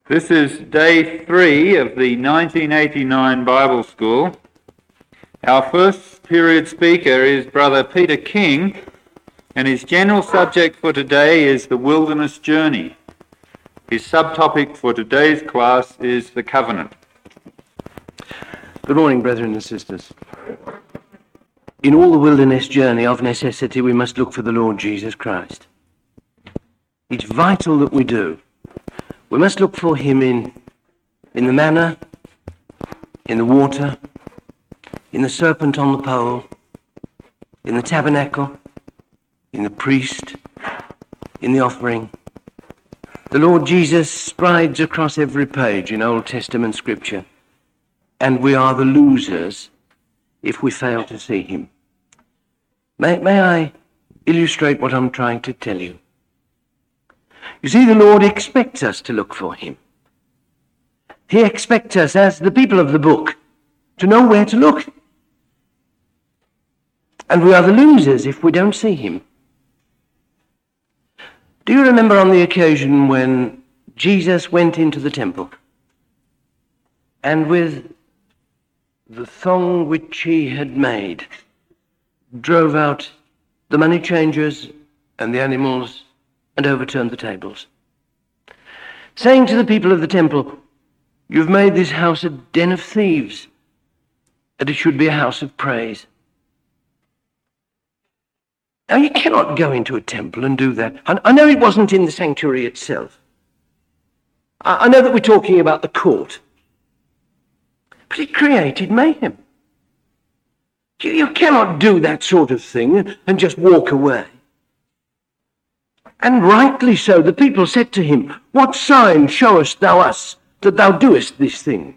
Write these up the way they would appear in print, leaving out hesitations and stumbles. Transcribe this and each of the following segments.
This is day 3 of the 1989 Bible School. Our first period speaker is Brother Peter King, and his general subject for today is the wilderness journey. His subtopic for today's class is the covenant. Good morning, brethren and sisters. In all the wilderness journey, of necessity, we must look for the Lord Jesus Christ. It's vital that we do. We must look for him in the manna, in the water, in the serpent on the pole, in the tabernacle, in the priest, in the offering. The Lord Jesus strides across every page in Old Testament scripture, and we are the losers if we fail to see him. May I illustrate what I'm trying to tell you? You see, the Lord expects us to look for him. He expects us, as the people of the book, to know where to look. And we are the losers if we don't see him. Do you remember on the occasion when Jesus went into the temple and with the thong which he had made drove out the money changers and the animals and overturned the tables, saying to the people of the temple, "You've made this house a den of thieves, and it should be a house of praise." Now, you cannot go into a temple and do that. I know it wasn't in the sanctuary itself. I know that we're talking about the court. But it created mayhem. You cannot do that sort of thing and just walk away. And rightly so, the people said to him, "What sign showest thou us that thou doest this thing?"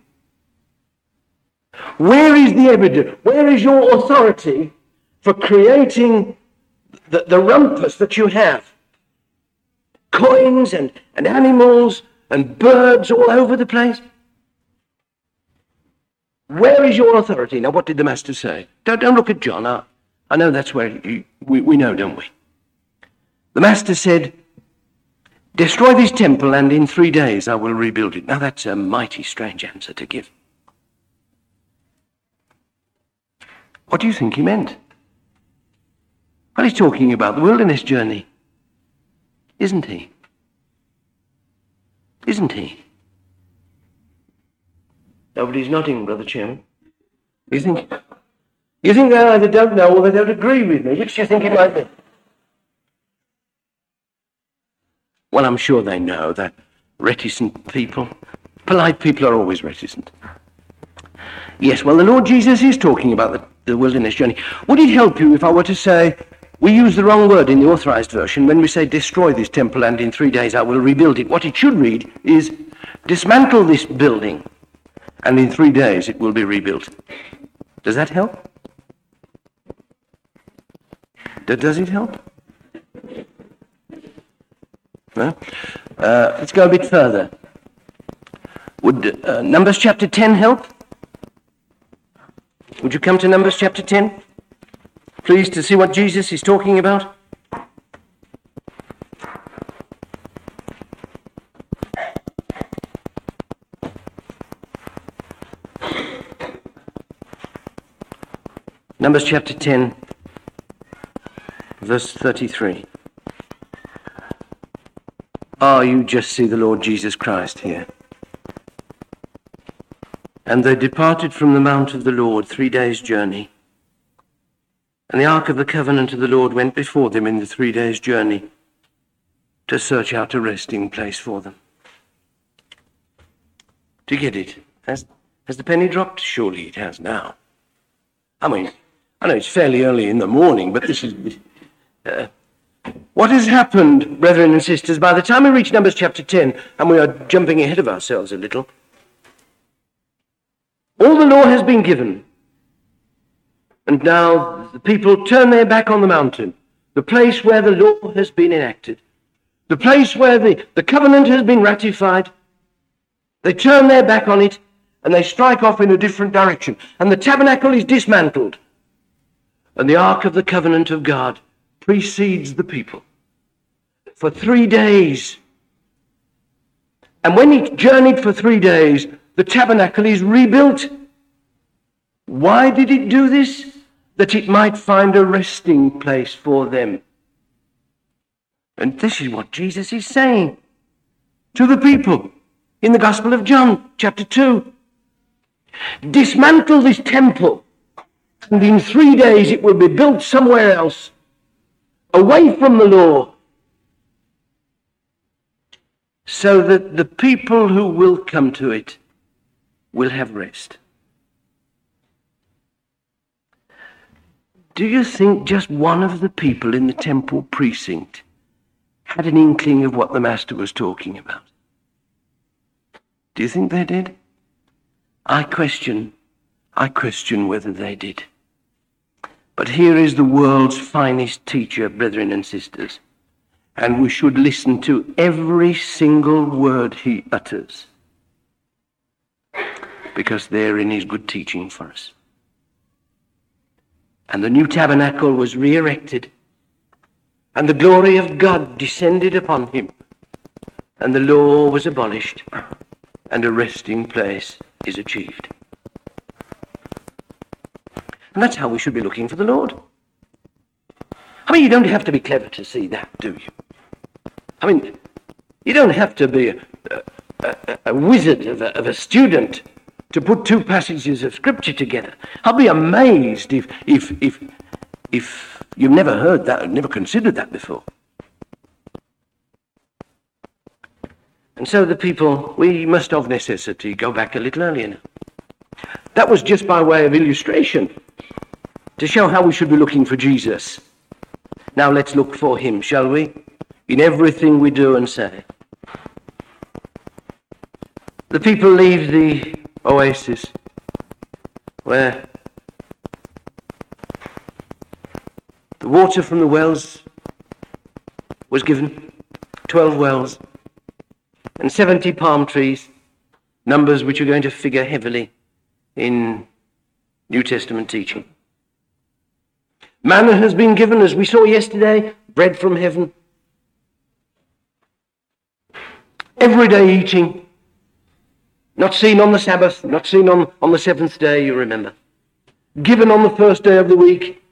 Where is the evidence? Where is your authority for creating the rumpus that you have? Coins and animals and birds all over the place. Where is your authority? Now, what did the master say? Don't look at John. I know that's where we know, don't we? The master said, "Destroy this temple, and in 3 days I will rebuild it." Now, that's a mighty strange answer to give. What do you think he meant? Well, he's talking about the wilderness journey, isn't he? Isn't he? Nobody's nodding, Brother Chairman. You think they either don't know or they don't agree with me? Which do you think it might be? Well, I'm sure they know that reticent people, polite people are always reticent. Yes, well, the Lord Jesus is talking about the wilderness journey. Would it help you if I were to say, we use the wrong word in the Authorized Version when we say, "Destroy this temple, and in 3 days I will rebuild it"? What it should read is, "Dismantle this building, and in 3 days it will be rebuilt." Does that help? Does it help? No? Let's go a bit further. Would Numbers chapter 10 help? Would you come to Numbers chapter 10? Please, to see what Jesus is talking about. Numbers chapter 10, verse 33. You just see the Lord Jesus Christ here. "And they departed from the mount of the Lord 3 days' journey. And the ark of the covenant of the Lord went before them in the 3 days' journey to search out a resting place for them." Do you get it? Has the penny dropped? Surely it has now. I mean, I know it's fairly early in the morning, but this is... what has happened, brethren and sisters, by the time we reach Numbers chapter 10, and we are jumping ahead of ourselves a little, all the law has been given. And now the people turn their back on the mountain, the place where the law has been enacted, the place where the covenant has been ratified. They turn their back on it, and they strike off in a different direction. And the tabernacle is dismantled. And the ark of the covenant of God precedes the people. For 3 days, And when it journeyed for 3 days, the tabernacle is rebuilt. Why did it do this? That it might find a resting place for them. And this is what Jesus is saying to the people in the Gospel of John, chapter 2. Dismantle this temple, and in 3 days it will be built somewhere else, away from the law, so that the people who will come to it will have rest. Do you think just one of the people in the temple precinct had an inkling of what the Master was talking about? Do you think they did? I question whether they did. But here is the world's finest teacher, brethren and sisters, and we should listen to every single word he utters, because therein is good teaching for us. And the new tabernacle was re-erected, and the glory of God descended upon him, and the law was abolished, and a resting place is achieved. And that's how we should be looking for the Lord. I mean, you don't have to be clever to see that, do you? I mean, you don't have to be a wizard of a student to put two passages of Scripture together. I'll be amazed if you've never heard that, never considered that before. And so the people, we must of necessity go back a little earlier now. That was just by way of illustration, to show how we should be looking for Jesus. Now let's look for him, shall we? In everything we do and say. The people leave the oasis where the water from the wells was given, 12 wells, and 70 palm trees, numbers which are going to figure heavily in New Testament teaching. Manna has been given, as we saw yesterday, bread from heaven. Everyday eating, not seen on the Sabbath, not seen on the seventh day, you remember. Given on the first day of the week.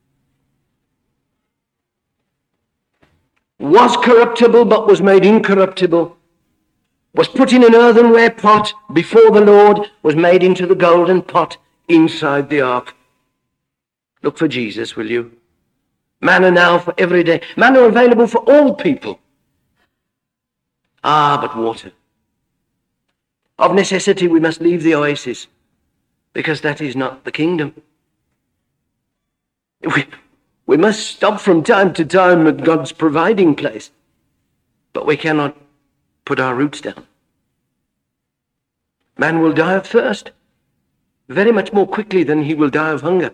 Was corruptible, but was made incorruptible. Was put in an earthenware pot before the Lord, was made into the golden pot inside the ark. Look for Jesus, will you? Manna now for every day. Manna available for all people. Ah, but water. Of necessity, we must leave the oasis, because that is not the kingdom. We must stop from time to time at God's providing place, but we cannot put our roots down. Man will die of thirst very much more quickly than he will die of hunger.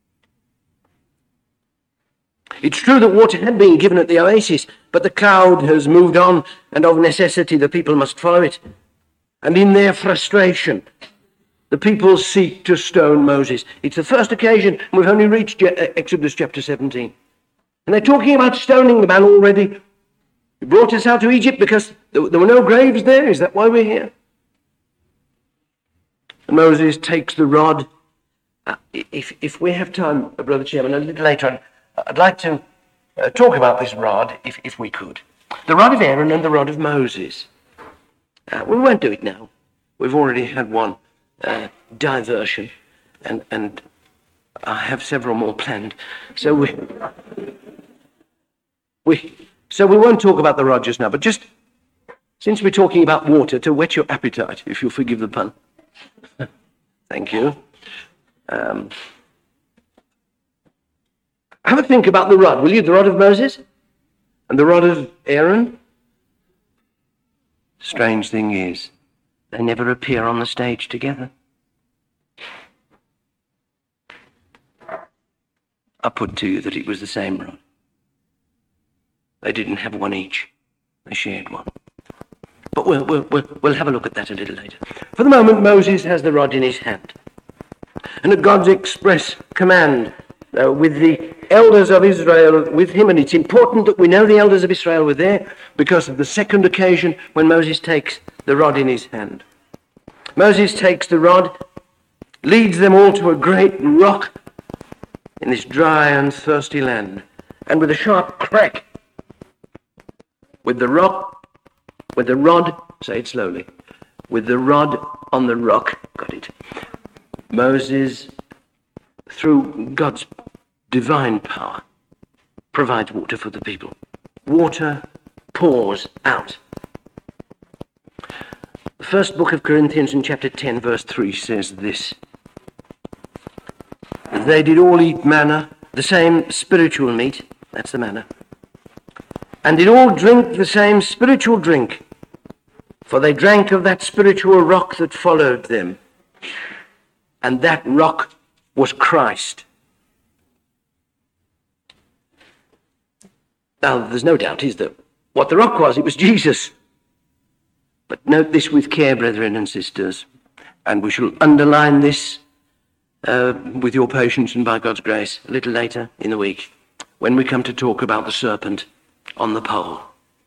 It's true that water had been given at the oasis, but the crowd has moved on, and of necessity the people must follow it. And in their frustration, the people seek to stone Moses. It's the first occasion, and we've only reached Exodus chapter 17. And they're talking about stoning the man already. He brought us out to Egypt because there were no graves there. Is that why we're here? And Moses takes the rod. If we have time, Brother Chairman, a little later on, I'd like to talk about this rod, if we could. The rod of Aaron and the rod of Moses. We won't do it now. We've already had one diversion, and I have several more planned. So we won't talk about the rod just now, but just since we're talking about water, to whet your appetite, if you'll forgive the pun. Thank you. Have a think about the rod, will you? The rod of Moses and the rod of Aaron. Strange thing is, they never appear on the stage together. I put to you that it was the same rod. They didn't have one each. They shared one. But we'll have a look at that a little later. For the moment, Moses has the rod in his hand. And at God's express command, with the elders of Israel with him, and it's important that we know the elders of Israel were there because of the second occasion when Moses takes the rod in his hand. Moses takes the rod, leads them all to a great rock in this dry and thirsty land, and with a sharp crack, with the rod, say it slowly, with the rod on the rock, got it, Moses, through God's divine power, provides water for the people. Water pours out. The first book of Corinthians in chapter 10, verse 3 says this: they did all eat manna, the same spiritual meat, that's the manna, and did all drink the same spiritual drink, for they drank of that spiritual rock that followed them, and that rock was Christ. Now, there's no doubt, is there, what the rock was? It was Jesus. But note this with care, brethren and sisters, and we shall underline this with your patience and by God's grace a little later in the week when we come to talk about the serpent on the pole.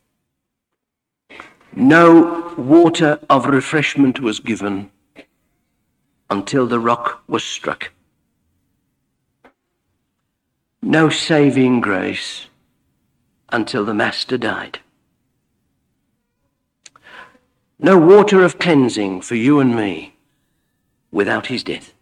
No water of refreshment was given until the rock was struck. No saving grace until the Master died. No water of cleansing for you and me without his death.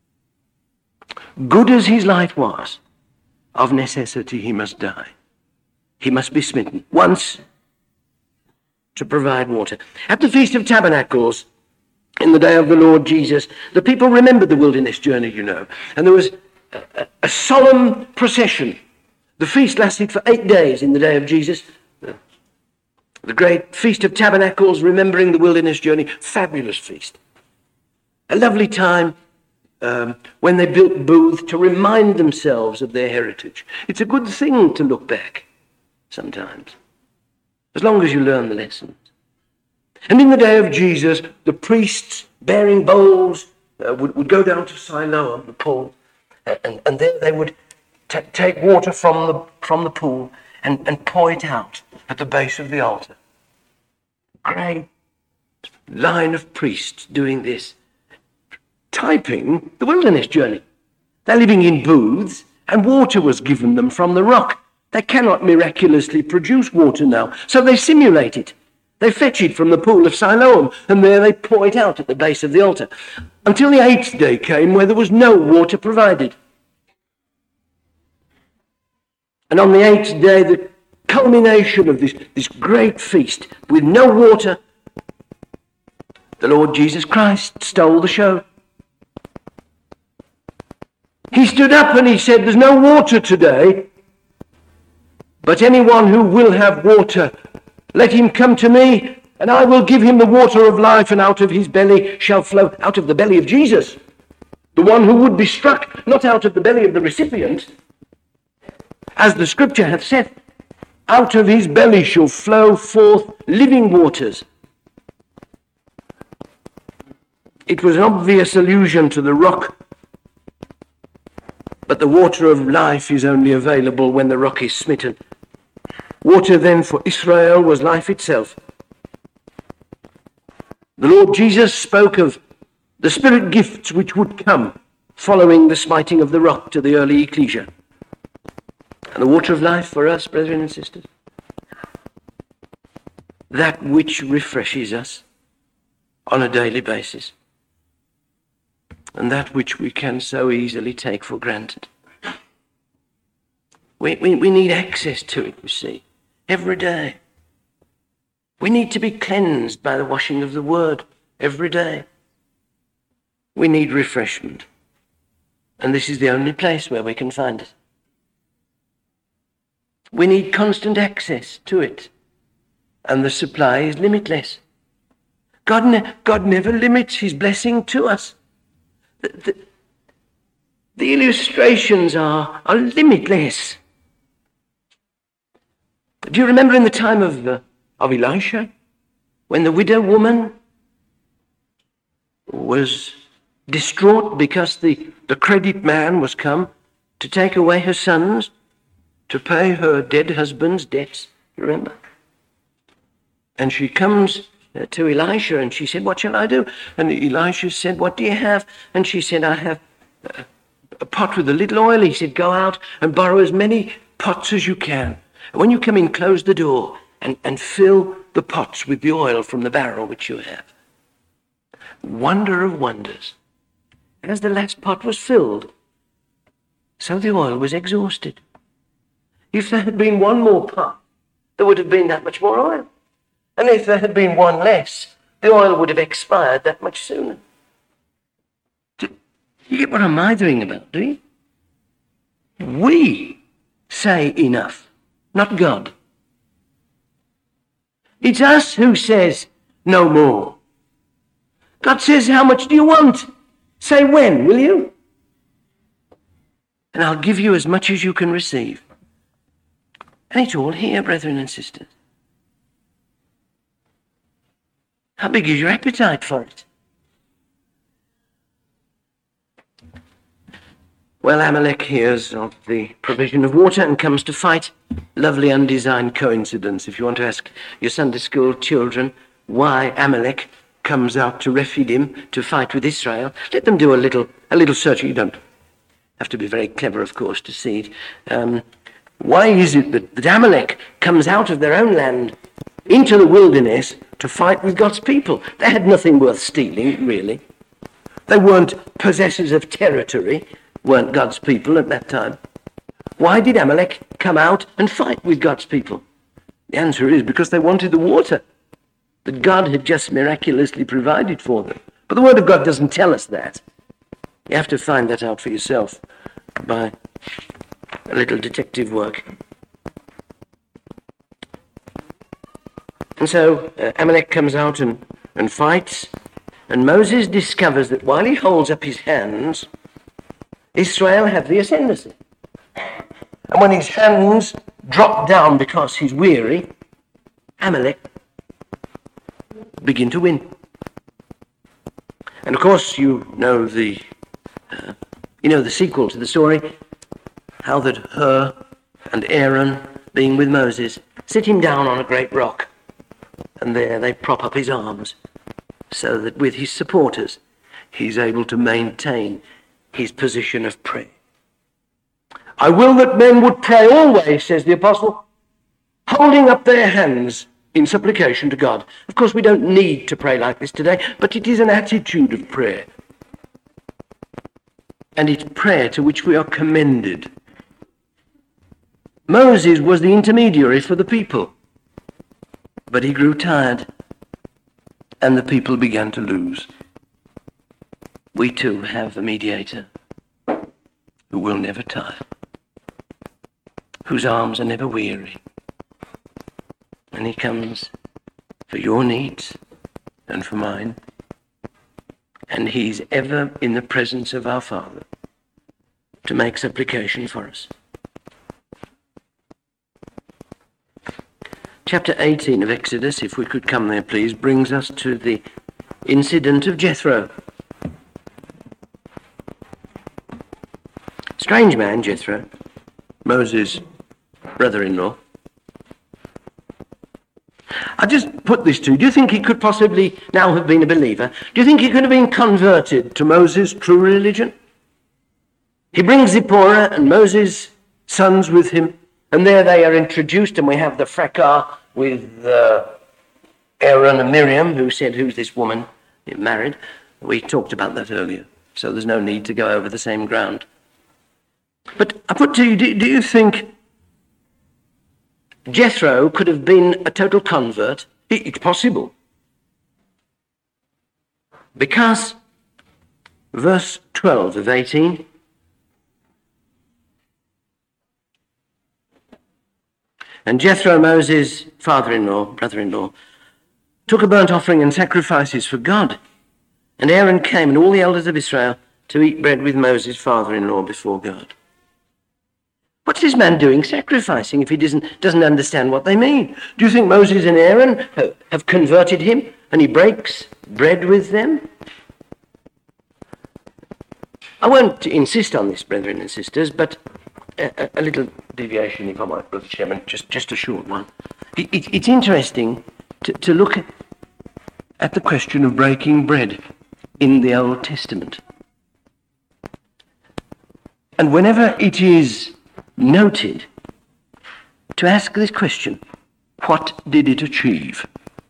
Good as his life was, of necessity he must die. He must be smitten once to provide water. At the Feast of Tabernacles, in the day of the Lord Jesus, the people remembered the wilderness journey, you know, and there was a solemn procession. The feast lasted for 8 days in the day of Jesus. The great Feast of Tabernacles, remembering the wilderness journey, fabulous feast. A lovely time when they built booths to remind themselves of their heritage. It's a good thing to look back sometimes, as long as you learn the lessons. And in the day of Jesus, the priests bearing bowls would go down to Siloam, the pool, and there they would take water from the pool and pour it out at the base of the altar. Great line of priests doing this, typing the wilderness journey. They're living in booths, and water was given them from the rock. They cannot miraculously produce water now, so they simulate it. They fetch it from the pool of Siloam, and there they pour it out at the base of the altar, until the 8th day came where there was no water provided. And on the 8th day, the culmination of this great feast, with no water, the Lord Jesus Christ stole the show. He stood up and he said, there's no water today, but anyone who will have water, let him come to me, and I will give him the water of life, and out of his belly shall flow, out of the belly of Jesus, the one who would be struck, not out of the belly of the recipient, as the scripture hath said, out of his belly shall flow forth living waters. It was an obvious allusion to the rock, but the water of life is only available when the rock is smitten. Water then for Israel was life itself. The Lord Jesus spoke of the spirit gifts which would come following the smiting of the rock to the early ecclesia. And the water of life for us, brethren and sisters, that which refreshes us on a daily basis, and that which we can so easily take for granted. We need access to it, you see, every day. We need to be cleansed by the washing of the word every day. We need refreshment, and this is the only place where we can find it. We need constant access to it, and the supply is limitless. God never limits his blessing to us. The illustrations are limitless. Do you remember in the time of Elisha, when the widow woman was distraught because the credit man was come to take away her sons, to pay her dead husband's debts, remember? And she comes to Elisha and she said, what shall I do? And Elisha said, what do you have? And she said, I have a pot with a little oil. He said, go out and borrow as many pots as you can. And when you come in, close the door and fill the pots with the oil from the barrel which you have. Wonder of wonders. As the last pot was filled, so the oil was exhausted. If there had been one more pot, there would have been that much more oil. And if there had been one less, the oil would have expired that much sooner. You get what I'm mithering about, do you? We say enough, not God. It's us who says no more. God says, how much do you want? Say when, will you? And I'll give you as much as you can receive. And it's all here, brethren and sisters. How big is your appetite for it? Well, Amalek hears of the provision of water and comes to fight. Lovely undesigned coincidence. If you want to ask your Sunday school children why Amalek comes out to Rephidim to fight with Israel, let them do a little search. You don't have to be very clever, of course, to see it. Why is it that Amalek comes out of their own land into the wilderness to fight with God's people? They had nothing worth stealing, really. They weren't possessors of territory, weren't God's people at that time. Why did Amalek come out and fight with God's people? The answer is because they wanted the water that God had just miraculously provided for them. But the Word of God doesn't tell us that. You have to find that out for yourself by a little detective work. And so Amalek comes out and fights, and Moses discovers that while he holds up his hands, Israel have the ascendancy. And when his hands drop down because he's weary, Amalek begin to win. And of course, you know the sequel to the story, how that Hur and Aaron, being with Moses, sit him down on a great rock, and there they prop up his arms, so that with his supporters, he's able to maintain his position of prayer. I will that men would pray always, says the apostle, holding up their hands in supplication to God. Of course, we don't need to pray like this today, but it is an attitude of prayer. And it's prayer to which we are commended. Moses was the intermediary for the people, but he grew tired, and the people began to lose. We too have a mediator who will never tire, whose arms are never weary. And he comes for your needs and for mine. And he's ever in the presence of our Father to make supplication for us. Chapter 18 of Exodus, if we could come there, please, brings us to the incident of Jethro. Strange man, Jethro, Moses' brother-in-law. I just put this to you. Do you think he could possibly now have been a believer? Do you think he could have been converted to Moses' true religion? He brings Zipporah and Moses' sons with him, and there they are introduced, and we have the fracas with Aaron and Miriam, who said, who's this woman you married? We talked about that earlier, so there's no need to go over the same ground. But I put to you, do you think Jethro could have been a total convert? It's possible. Because verse 12 of 18, and Jethro, Moses' father-in-law, brother-in-law, took a burnt offering and sacrifices for God. And Aaron came and all the elders of Israel to eat bread with Moses' father-in-law before God. What's this man doing sacrificing if he doesn't understand what they mean? Do you think Moses and Aaron have converted him and he breaks bread with them? I won't insist on this, brethren and sisters, but a little deviation, if I might, Brother Chairman, just a short one. It's interesting to look at the question of breaking bread in the Old Testament. And whenever it is noted, to ask this question, what did it achieve?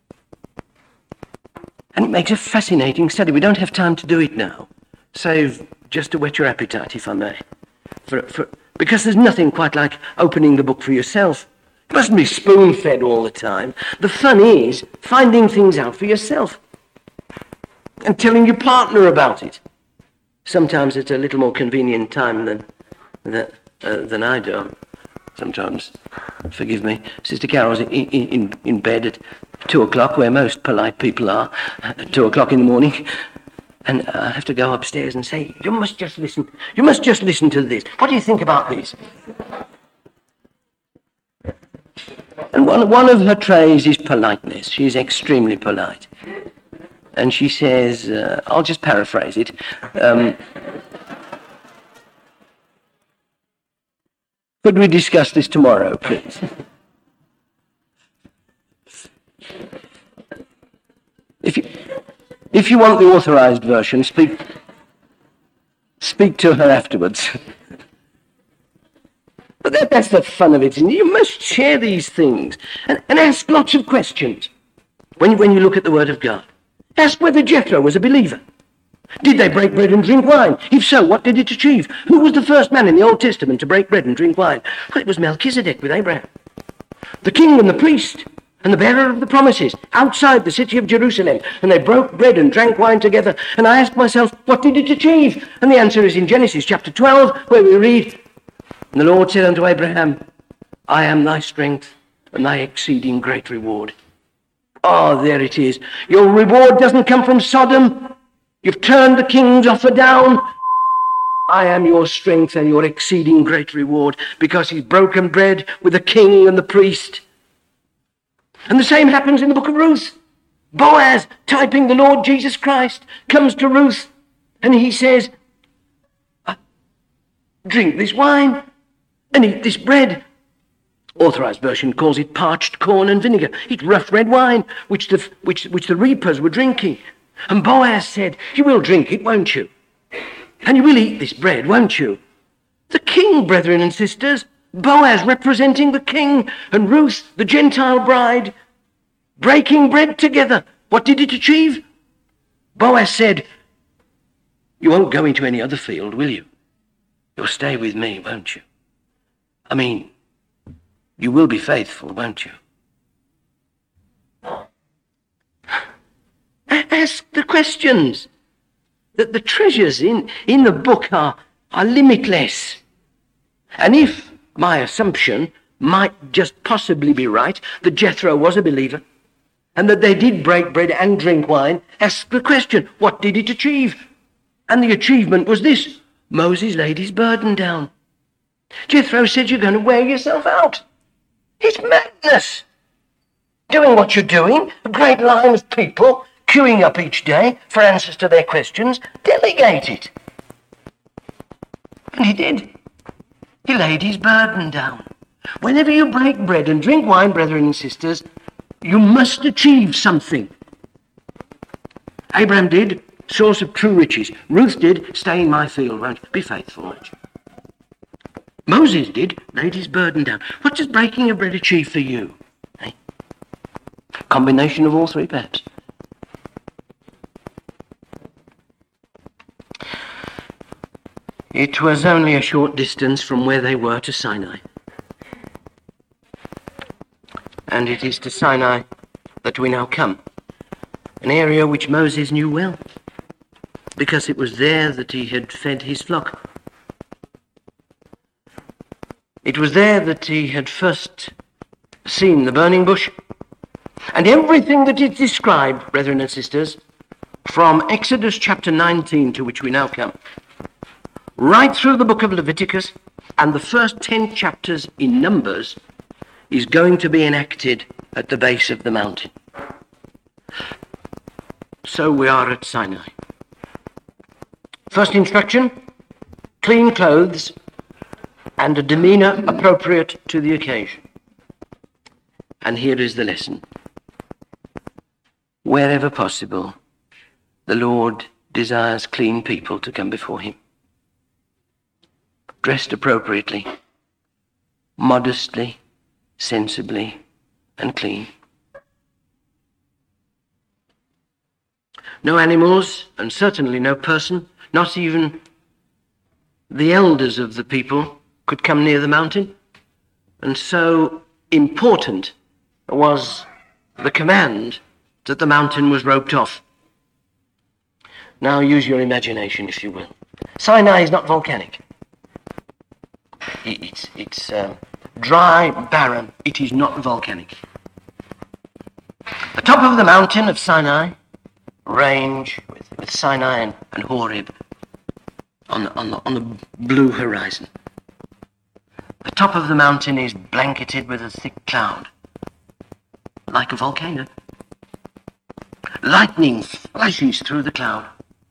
And it makes a fascinating study. We don't have time to do it now, save just to whet your appetite, if I may. Because there's nothing quite like opening the book for yourself. You mustn't be spoon-fed all the time. The fun is finding things out for yourself and telling your partner about it. Sometimes it's a little more convenient time than I do. Sometimes, forgive me, Sister Carol's in bed at 2 o'clock, where most polite people are, at 2 o'clock in the morning. And I have to go upstairs and say, you must just listen to this. What do you think about this? And one of her traits is politeness. She's extremely polite. And she says, I'll just paraphrase it. Could we discuss this tomorrow, please? If you want the authorized version, speak to her afterwards. But that's the fun of it. And you must share these things and ask lots of questions when you look at the Word of God. Ask whether Jethro was a believer. Did they break bread and drink wine? If so, what did it achieve? Who was the first man in the Old Testament to break bread and drink wine? Well, it was Melchizedek with Abraham. The king and the priest and the bearer of the promises outside the city of Jerusalem. And they broke bread and drank wine together. And I asked myself, what did it achieve? And the answer is in Genesis chapter 12, where we read, and the Lord said unto Abraham, I am thy strength and thy exceeding great reward. Oh, there it is. Your reward doesn't come from Sodom. You've turned the king's offer down. I am your strength and your exceeding great reward, because he's broken bread with the king and the priest. And the same happens in the book of Ruth. Boaz, typing the Lord Jesus Christ, comes to Ruth and he says, drink this wine and eat this bread. Authorized version calls it parched corn and vinegar. It's rough red wine, which the reapers were drinking. And Boaz said, you will drink it, won't you? And you will eat this bread, won't you? The king, brethren and sisters, Boaz representing the king, and Ruth, the Gentile bride, breaking bread together. What did it achieve? Boaz said, you won't go into any other field, will you? You'll stay with me, won't you? I mean, you will be faithful, won't you? Ask the questions. That the treasures in the book are limitless. And if my assumption might just possibly be right, that Jethro was a believer, and that they did break bread and drink wine, ask the question, what did it achieve? And the achievement was this: Moses laid his burden down. Jethro said, you're going to wear yourself out. It's madness. Doing what you're doing, a great line of people queuing up each day for answers to their questions, delegate it. And he did. He laid his burden down. Whenever you break bread and drink wine, brethren and sisters, you must achieve something. Abraham did, source of true riches. Ruth did, stay in my field, won't you? Be faithful, won't you? Moses did, laid his burden down. What does breaking of bread achieve for you? Eh? Combination of all three, perhaps. It was only a short distance from where they were to Sinai. And it is to Sinai that we now come, an area which Moses knew well, because it was there that he had fed his flock. It was there that he had first seen the burning bush. And everything that is described, brethren and sisters, from Exodus chapter 19, to which we now come, right through the book of Leviticus and the first 10 chapters in Numbers, is going to be enacted at the base of the mountain. So we are at Sinai. First instruction, clean clothes, and a demeanor appropriate to the occasion. And here is the lesson. Wherever possible, the Lord desires clean people to come before him. Dressed appropriately, modestly, sensibly, and clean. No animals, and certainly no person, not even the elders of the people, could come near the mountain. And so important was the command that the mountain was roped off. Now use your imagination, if you will. Sinai is not volcanic. It's dry, barren. It is not volcanic. The top of the mountain of Sinai, range with Sinai and Horeb on the blue horizon. The top of the mountain is blanketed with a thick cloud, like a volcano. Lightning flashes through the cloud.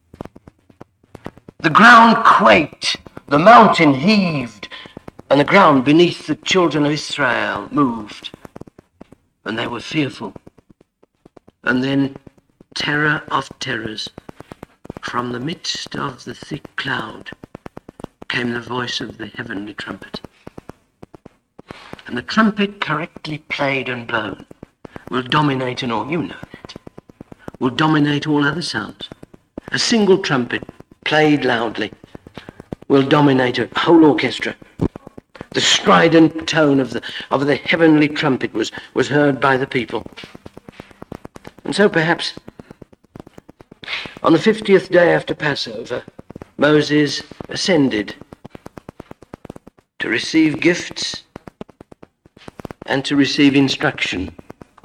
The ground quaked, the mountain heaved, and the ground beneath the children of Israel moved. And they were fearful. And then, terror of terrors, from the midst of the thick cloud came the voice of the heavenly trumpet. And the trumpet, correctly played and blown, will dominate an all, you know that, will dominate all other sounds. A single trumpet, played loudly, will dominate a whole orchestra. The strident tone of the heavenly trumpet was heard by the people. And so perhaps on the 50th day after Passover, Moses ascended to receive gifts and to receive instruction,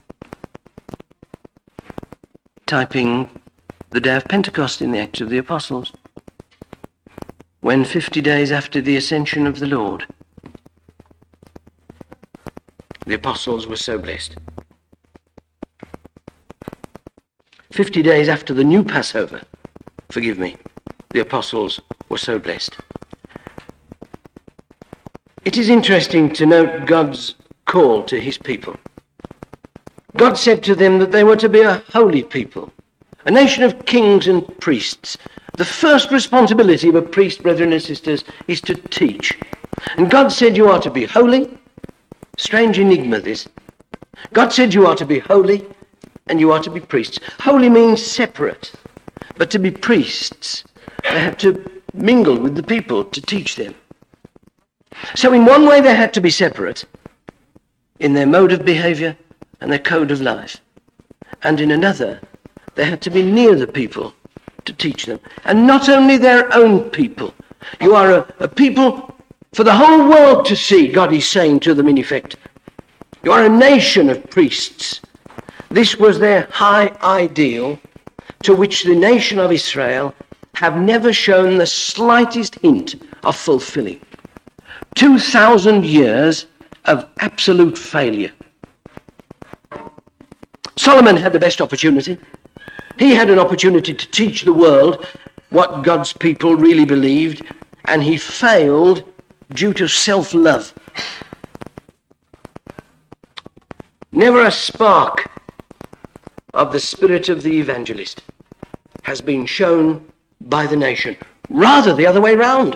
typing the day of Pentecost in the Acts of the Apostles, when 50 days after the ascension of the Lord, the apostles were so blessed. 50 days after the new Passover, the apostles were so blessed. It is interesting to note God's call to his people. God said to them that they were to be a holy people, a nation of kings and priests. The first responsibility of a priest, brethren and sisters, is to teach. And God said you are to be holy. Strange enigma this. God said you are to be holy and you are to be priests. Holy means separate. But to be priests, they had to mingle with the people to teach them. So in one way they had to be separate in their mode of behavior and their code of life. And in another, they had to be near the people to teach them. And not only their own people. You are a people for the whole world to see, God is saying to them in effect. You are a nation of priests. This was their high ideal to which the nation of Israel have never shown the slightest hint of fulfilling. 2,000 years of absolute failure. Solomon had the best opportunity. He had an opportunity to teach the world what God's people really believed, and he failed due to self-love. Never a spark of the spirit of the evangelist has been shown by the nation. Rather the other way round.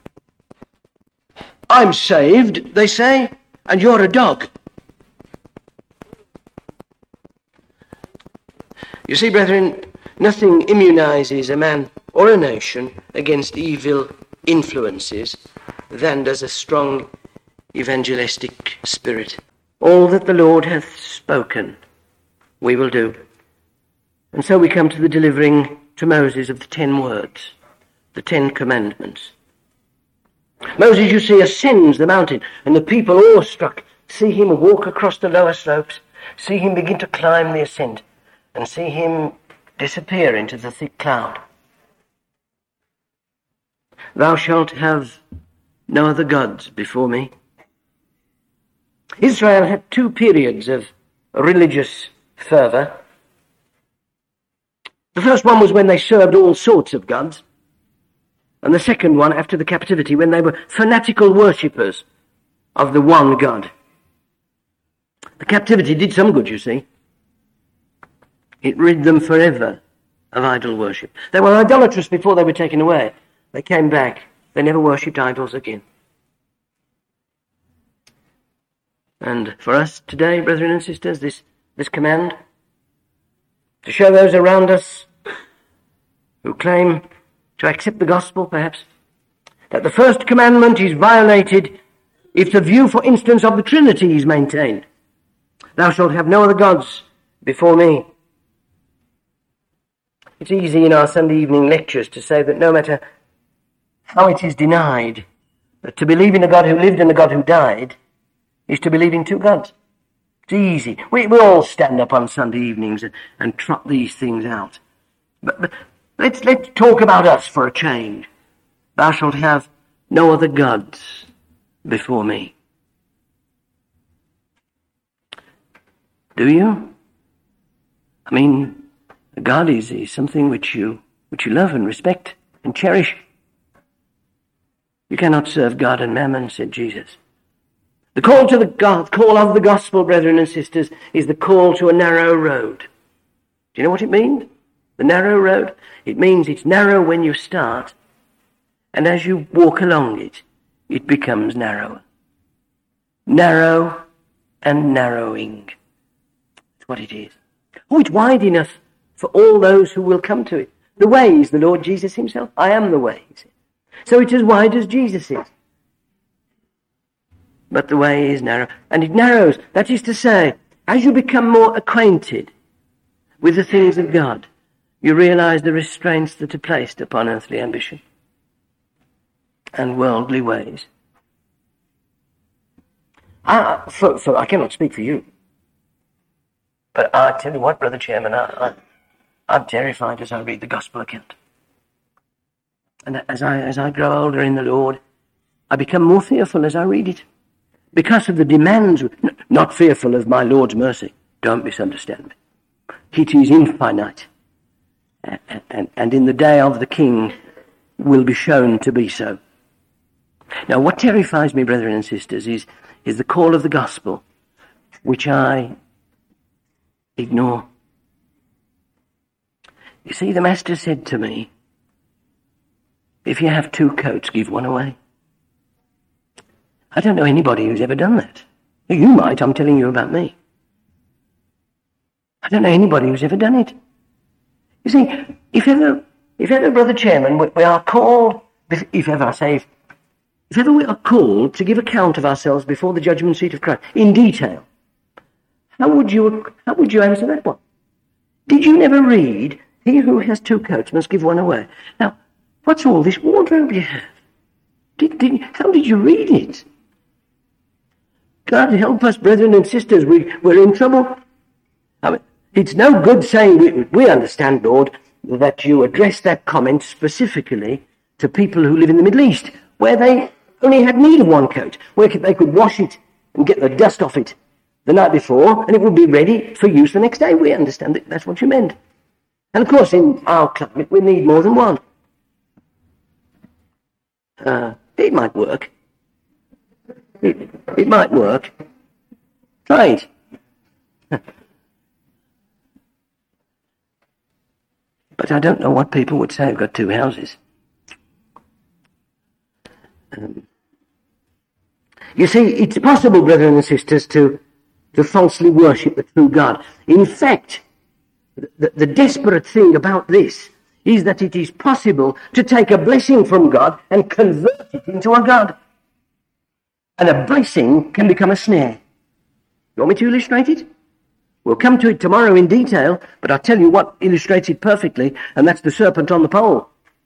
I'm saved, they say, and you're a dog. You see, brethren, nothing immunizes a man or a nation against evil influences than does a strong evangelistic spirit. All that the Lord hath spoken, we will do. And so we come to the delivering to Moses of the 10 words, the 10 commandments. Moses, you see, ascends the mountain, and the people, awestruck, see him walk across the lower slopes, see him begin to climb the ascent, and see him disappear into the thick cloud. Thou shalt have no other gods before me. Israel had 2 periods of religious fervor. The first one was when they served all sorts of gods. And the second one after the captivity, when they were fanatical worshippers of the one God. The captivity did some good, you see. It rid them forever of idol worship. They were idolatrous before they were taken away. They came back. They never worshipped idols again. And for us today, brethren and sisters, this command to show those around us who claim to accept the gospel, perhaps, that the first commandment is violated if the view, for instance, of the Trinity is maintained. Thou shalt have no other gods before me. It's easy in our Sunday evening lectures to say that no matter how it is denied, that to believe in a God who lived and a God who died is to believe in two gods. It's easy. We all stand up on Sunday evenings and trot these things out. But let's talk about us for a change. Thou shalt have no other gods before me. Do you? I mean, God is something which you love and respect and cherish. You cannot serve God and mammon, said Jesus. The call to the call of the gospel, brethren and sisters, is the call to a narrow road. Do you know what it means? The narrow road? It means it's narrow when you start, and as you walk along it, it becomes narrower. Narrow and narrowing. That's what it is. Oh, it's wide enough for all those who will come to it. The way is the Lord Jesus himself. I am the way, he said. So it's as wide as Jesus is. But the way is narrow. And it narrows. That is to say, as you become more acquainted with the things of God, you realize the restraints that are placed upon earthly ambition and worldly ways. I cannot speak for you. But I tell you what, Brother Chairman, I'm terrified as I read the gospel account. And as I grow older in the Lord, I become more fearful as I read it. Because of the demands, not fearful of my Lord's mercy. Don't misunderstand me. It is infinite. And in the day of the King will be shown to be so. Now, what terrifies me, brethren and sisters, is the call of the gospel, which I ignore. You see, the Master said to me, if you have 2 coats, give one away. I don't know anybody who's ever done that. You might, I'm telling you about me. I don't know anybody who's ever done it. You see, if ever, Brother Chairman, we are called, if ever we are called to give account of ourselves before the judgment seat of Christ, in detail, how would you answer that one? Did you never read, he who has 2 coats must give one away? Now, what's all this wardrobe you have? How did you read it? God help us, brethren and sisters, we're in trouble. I mean, it's no good saying, we understand, Lord, that you address that comment specifically to people who live in the Middle East, where they only had need of 1 coat, where they could wash it and get the dust off it the night before, and it would be ready for use the next day. We understand that that's what you meant. And of course, in our climate, we need more than 1. It might work. It might work. Try it. But I don't know what people would say. I've got 2 houses. You see, it's possible, brethren and sisters, to falsely worship the true God. In fact, the desperate thing about this is that it is possible to take a blessing from God and convert it into a God. And a blessing can become a snare. You want me to illustrate it? We'll come to it tomorrow in detail, but I'll tell you what illustrates it perfectly, and that's the serpent on the pole.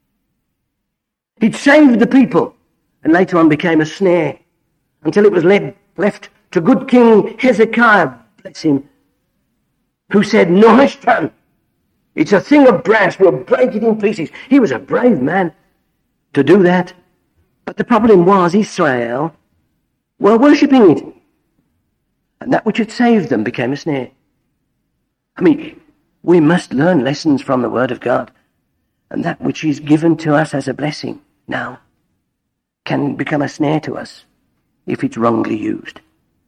It saved the people, and later on became a snare, until it was left to good King Hezekiah, bless him, who said, "Nehushtan, it's a thing of brass, we'll break it in pieces." He was a brave man to do that. But the problem was Israel were worshipping it. And that which had saved them became a snare. I mean, we must learn lessons from the Word of God. And that which is given to us as a blessing now can become a snare to us if it's wrongly used.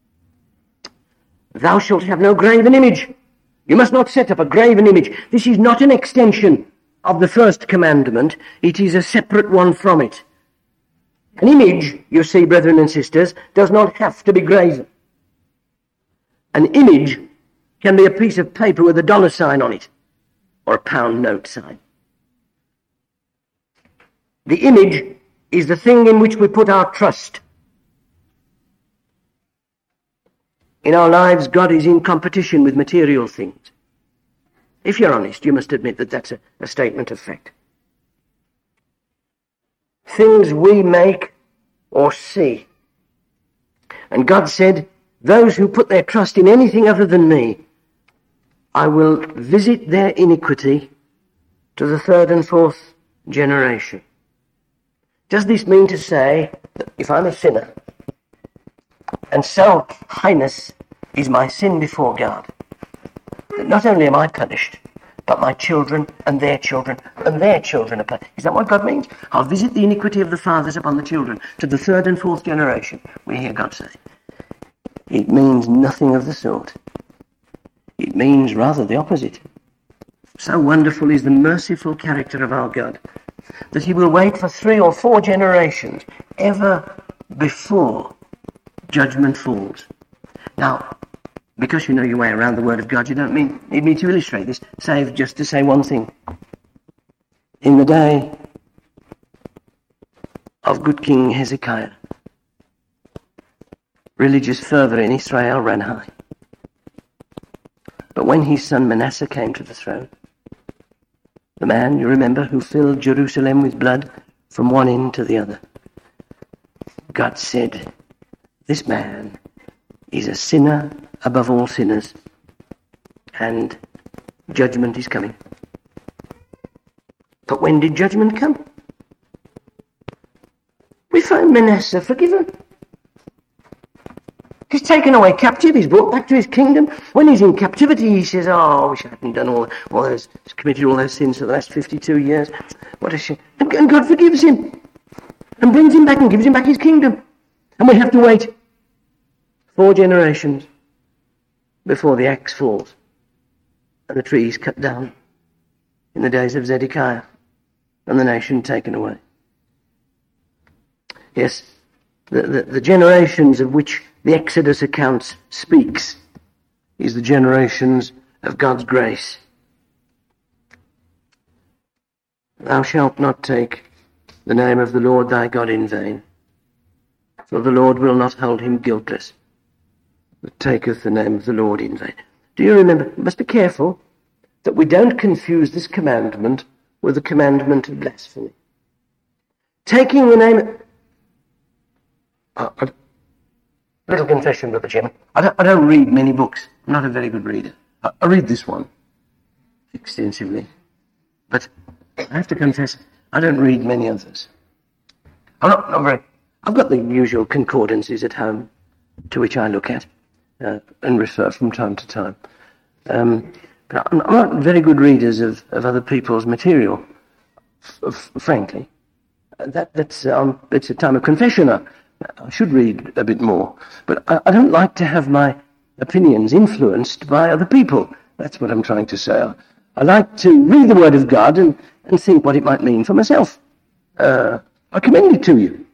Thou shalt have no graven image. You must not set up a graven image. This is not an extension of the first commandment. It is a separate one from it. An image, you see, brethren and sisters, does not have to be graven. An image can be a piece of paper with a dollar sign on it, or a pound note sign. The image is the thing in which we put our trust. In our lives, God is in competition with material things. If you're honest, you must admit that that's a statement of fact. Things we make or see. And God said, those who put their trust in anything other than me, I will visit their iniquity to the third and fourth generation. Does this mean to say that if I'm a sinner, and so heinous is my sin before God, that not only am I punished, but my children and their children and their children are punished? Is that what God means? I'll visit the iniquity of the fathers upon the children to the third and fourth generation, we hear God say. It means nothing of the sort. It means rather the opposite. So wonderful is the merciful character of our God that he will wait for 3 or 4 generations ever before judgment falls. Now, because you know your way around the Word of God, you don't need me to illustrate this, save just to say one thing. In the day of good King Hezekiah, religious fervour in Israel ran high. But when his son Manasseh came to the throne, the man, you remember, who filled Jerusalem with blood from one end to the other, God said, this man is a sinner above all sinners, and judgment is coming. But when did judgment come? We find Manasseh forgiven. He's taken away captive, he's brought back to his kingdom. When he's in captivity, he says, oh, I wish I hadn't done all those, committed all those sins for the last 52 years. What a shame. And God forgives him and brings him back and gives him back his kingdom. And we have to wait 4 generations before the axe falls and the tree is cut down in the days of Zedekiah and the nation taken away. Yes, the generations of which the Exodus account speaks is the generations of God's grace. Thou shalt not take the name of the Lord thy God in vain, for the Lord will not hold him guiltless that taketh the name of the Lord in vain. Do you remember? We must be careful that we don't confuse this commandment with the commandment of blasphemy. Taking the name... little confession, Brother Chairman. I don't read many books. I'm not a very good reader. I read this one extensively. But I have to confess, I don't read many others. I'm not very... I've got the usual concordances at home to which I look at and refer from time to time. But I'm not very good readers of other people's material, frankly. That's it's a time of confession. I should read a bit more. But I don't like to have my opinions influenced by other people. That's what I'm trying to say. I like to read the Word of God and think what it might mean for myself. I commend it to you.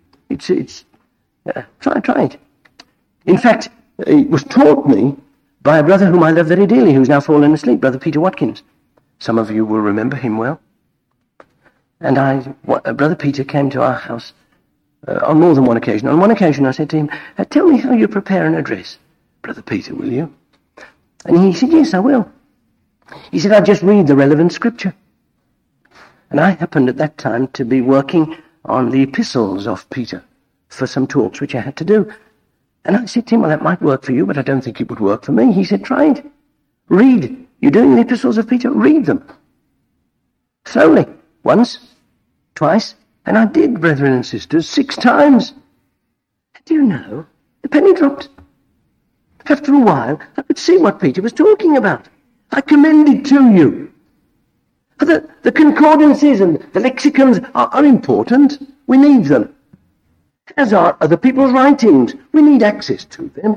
Try it. In fact, it was taught me by a brother whom I love very dearly, who's now fallen asleep, Brother Peter Watkins. Some of you will remember him well. And Brother Peter came to our house on more than one occasion. On one occasion I said to him, tell me how you prepare an address, Brother Peter, will you? And he said, yes, I will. He said, I just read the relevant scripture. And I happened at that time to be working on the epistles of Peter for some talks which I had to do. And I said to him, well, that might work for you, but I don't think it would work for me. He said, try it. Read. You're doing the epistles of Peter? Read them. Slowly. Once, twice, and I did, brethren and sisters, 6 times. Do you know, the penny dropped. After a while, I could see what Peter was talking about. I commend it to you. The concordances and the lexicons are important. We need them. As are other people's writings. We need access to them.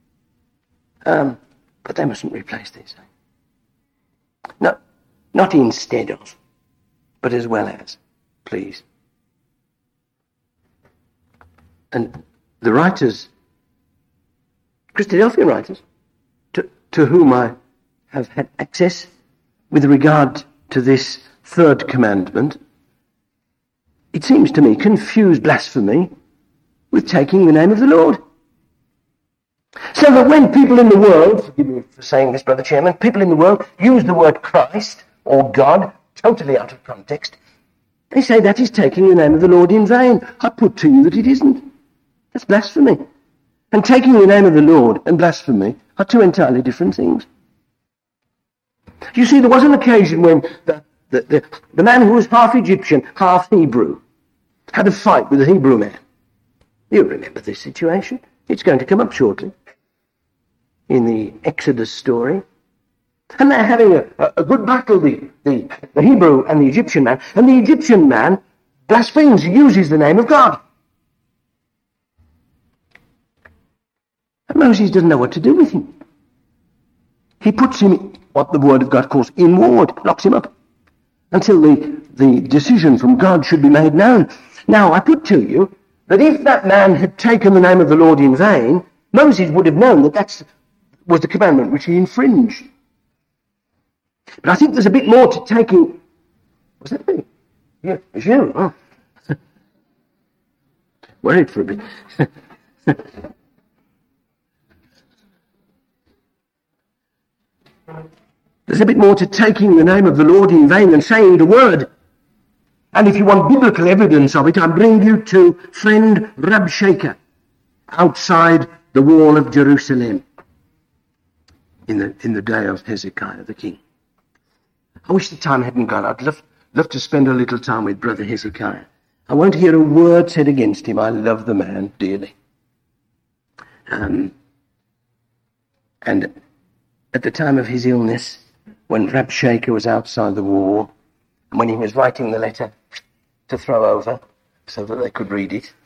But they mustn't replace these things. No, not instead of, but as well as, please. And the writers, Christadelphian writers, to whom I have had access with regard to this third commandment, it seems to me, confuse blasphemy with taking the name of the Lord. So that when people in the world, forgive me for saying this, Brother Chairman, people in the world use the word Christ or God totally out of context, they say that is taking the name of the Lord in vain. I put to you that it isn't. That's blasphemy. And taking the name of the Lord and blasphemy are two entirely different things. You see, there was an occasion when the man who was half Egyptian, half Hebrew, had a fight with a Hebrew man. You remember this situation. It's going to come up shortly in the Exodus story. And they're having a good battle, the Hebrew and the Egyptian man. And the Egyptian man blasphemes, uses the name of God. And Moses doesn't know what to do with him. He puts him, what the word of God calls, in ward, locks him up, until the decision from God should be made known. Now, I put to you that if that man had taken the name of the Lord in vain, Moses would have known that was the commandment which he infringed. But I think there's a bit more to taking... Was that me? Yeah, it's you. Oh. Worried for a bit. There's a bit more to taking the name of the Lord in vain than saying the word. And if you want biblical evidence of it, I bring you to friend Rabshakeh outside the wall of Jerusalem in the day of Hezekiah the king. I wish the time hadn't gone. I'd love to spend a little time with Brother Hezekiah. I won't hear a word said against him. I love the man dearly. And at the time of his illness, when Rabshakeh was outside the wall, and when he was writing the letter to throw over so that they could read it,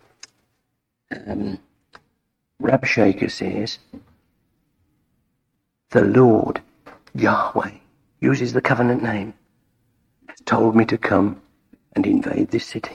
Rabshakeh says, the Lord, Yahweh, uses the covenant name, has told me to come and invade this city.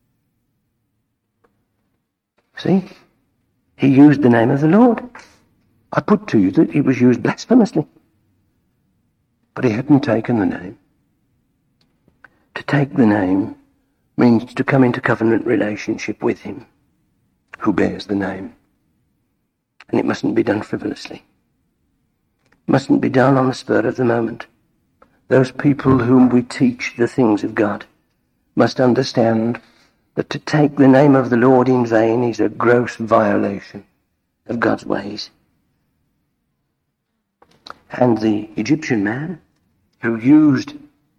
See? He used the name of the Lord. I put to you that it was used blasphemously. But he hadn't taken the name. To take the name means to come into covenant relationship with him who bears the name. And it mustn't be done frivolously. It mustn't be done on the spur of the moment. Those people whom we teach the things of God must understand that to take the name of the Lord in vain is a gross violation of God's ways. And the Egyptian man who used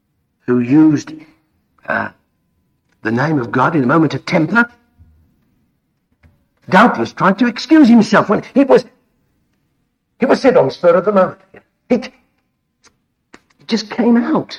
the name of God in a moment of temper, doubtless tried to excuse himself when it was said on the spur of the moment. It just came out.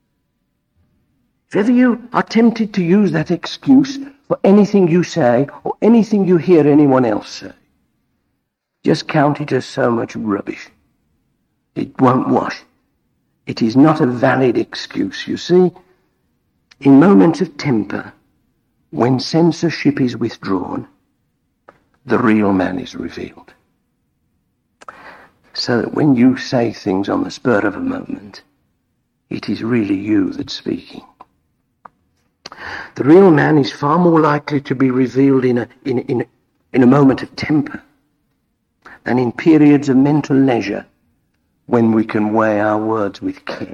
If ever you are tempted to use that excuse for anything you say or anything you hear anyone else say, just count it as so much rubbish. It won't wash. It is not a valid excuse, you see. In moments of temper, when censorship is withdrawn, the real man is revealed. So that when you say things on the spur of a moment, it is really you that's speaking. The real man is far more likely to be revealed in a moment of temper than in periods of mental leisure when we can weigh our words with care.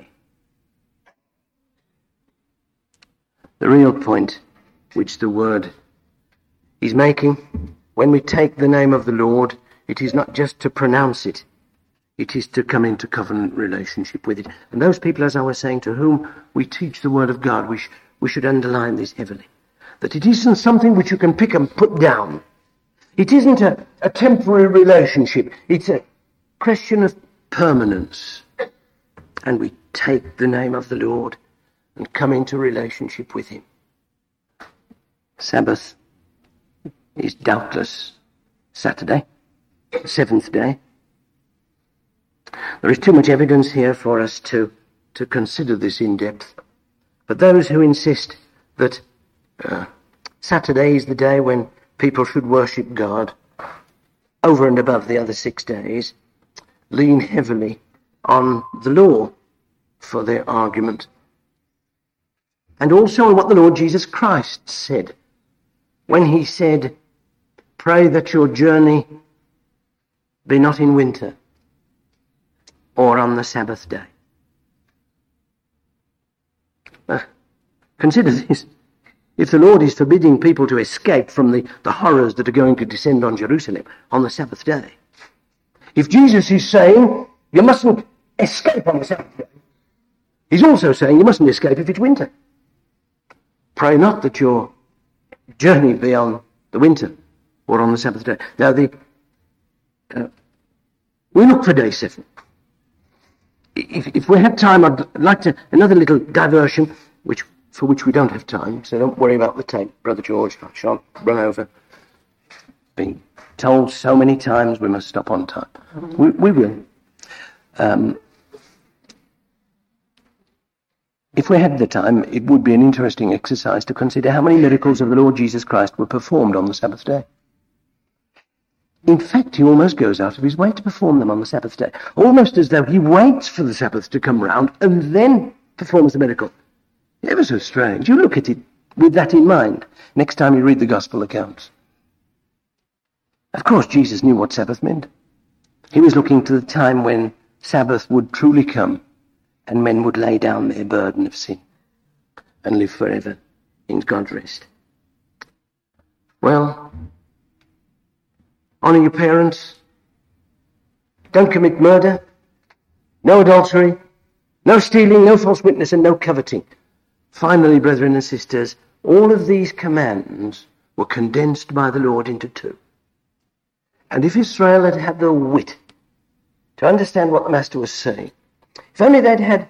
The real point which the word is making, when we take the name of the Lord, it is not just to pronounce it, it is to come into covenant relationship with it. And those people, as I was saying, to whom we teach the word of God, we should underline this heavily. That it isn't something which you can pick and put down. It isn't a temporary relationship. It's a question of permanence. And we take the name of the Lord and come into relationship with him. Sabbath is doubtless Saturday, the seventh day. There is too much evidence here for us to consider this in depth. But those who insist that Saturday is the day when people should worship God over and above the other 6 days lean heavily on the law for their argument, and also on what the Lord Jesus Christ said when he said, "Pray that your journey be not in winter or on the Sabbath day." Consider this. If the Lord is forbidding people to escape from the horrors that are going to descend on Jerusalem on the Sabbath day, if Jesus is saying you mustn't escape on the Sabbath day, he's also saying you mustn't escape if it's winter. Pray not that your journey be on the winter or on the Sabbath day. Now, we look for day 7. If we had time, I'd like to another little diversion, for which we don't have time, so don't worry about the tape, Brother George. I shan't run over. Been told so many times we must stop on time. We will. If we had the time, it would be an interesting exercise to consider how many miracles of the Lord Jesus Christ were performed on the Sabbath day. In fact, he almost goes out of his way to perform them on the Sabbath day, almost as though he waits for the Sabbath to come round and then performs the miracle. Ever so strange. You look at it with that in mind next time you read the Gospel accounts. Of course, Jesus knew what Sabbath meant. He was looking to the time when Sabbath would truly come and men would lay down their burden of sin and live forever in God's rest. Well, honour your parents. Don't commit murder. No adultery. No stealing, no false witness, and no coveting. Finally, brethren and sisters, all of these commands were condensed by the Lord into 2. And if Israel had had the wit to understand what the Master was saying, if only they'd had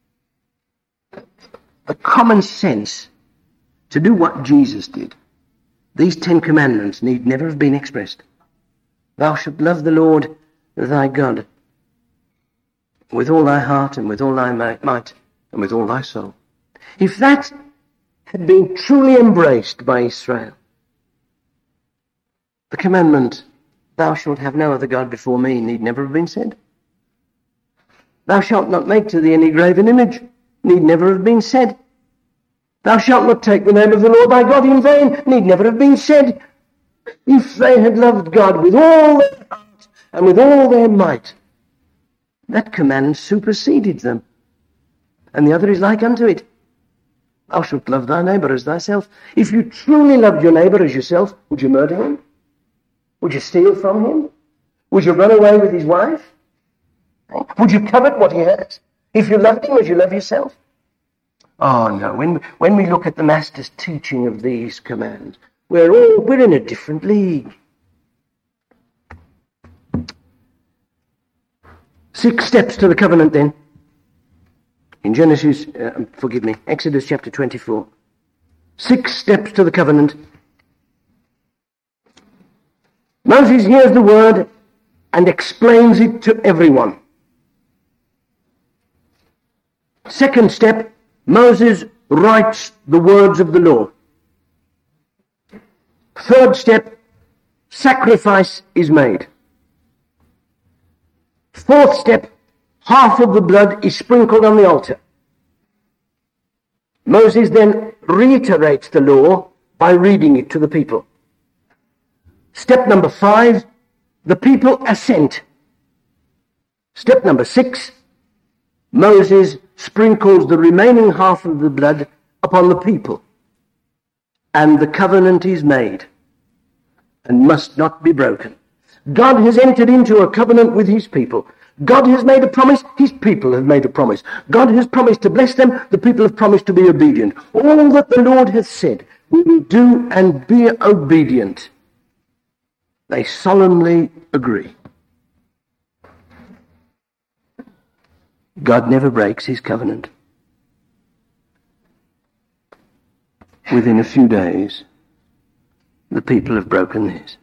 the common sense to do what Jesus did, these 10 commandments need never have been expressed. Thou shalt love the Lord thy God with all thy heart and with all thy might and with all thy soul. If that had been truly embraced by Israel, the commandment, "Thou shalt have no other God before me," need never have been said. "Thou shalt not make to thee any graven image," need never have been said. "Thou shalt not take the name of the Lord thy God in vain," need never have been said. If they had loved God with all their heart and with all their might, that command superseded them. And the other is like unto it. Thou shalt love thy neighbour as thyself. If you truly loved your neighbour as yourself, would you murder him? Would you steal from him? Would you run away with his wife? Would you covet what he has? If you loved him as you love yourself? Oh no, when we look at the Master's teaching of these commands, we're in a different league. 6 steps to the covenant then. In Exodus chapter 24. 6 steps to the covenant. Moses hears the word and explains it to everyone. 2nd step, Moses writes the words of the law. 3rd step, sacrifice is made. 4th step, half of the blood is sprinkled on the altar. Moses then reiterates the law by reading it to the people. Step number 5, the people assent. Step number 6, Moses sprinkles the remaining half of the blood upon the people. And the covenant is made and must not be broken. God has entered into a covenant with his people. God has made a promise, his people have made a promise. God has promised to bless them, the people have promised to be obedient. All that the Lord hath said, we will do and be obedient. They solemnly agree. God never breaks his covenant. Within a few days, The people have broken this.